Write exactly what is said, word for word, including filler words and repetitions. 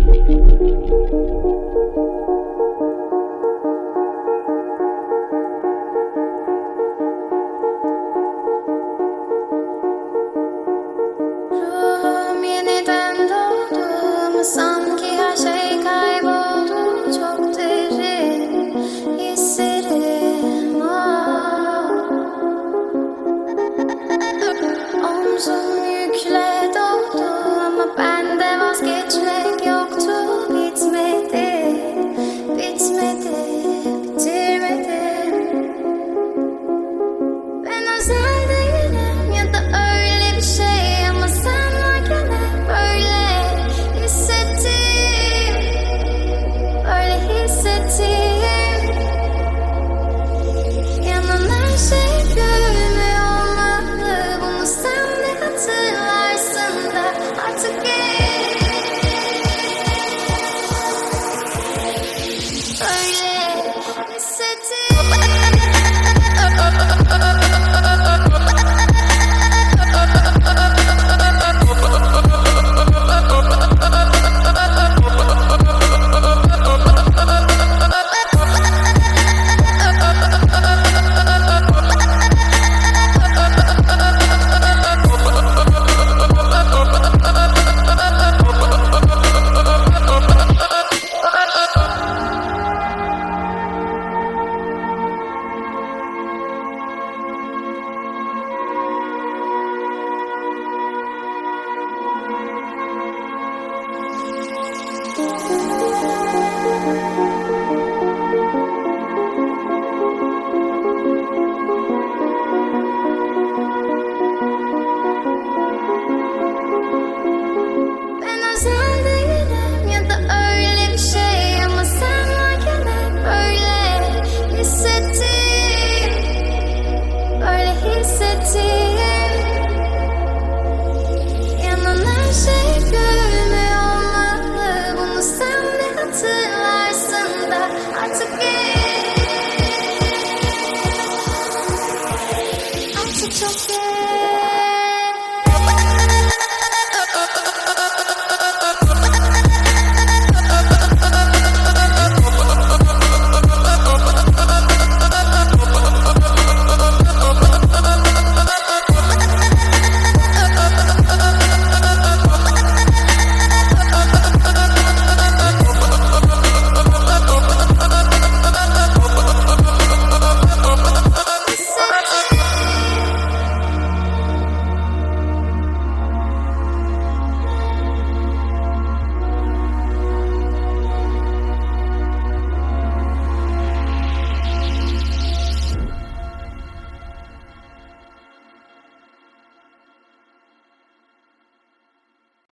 Ruhum yeniden doğdu ama sanki her şey kayboldu. Çok derin hislerim var. Omzum yükle doldu ama bende vazgeçmek yoktu. Bitmedi, bitmedi, bitirmedim. Ben özel değilim ya da öyle bir şey ama sen varken hep böyle hissettim, böyle hissettim. Yanan her şey gülmüyor olmalı, bunu sen de hatırlarsın da artık gel. Böyle hissettim.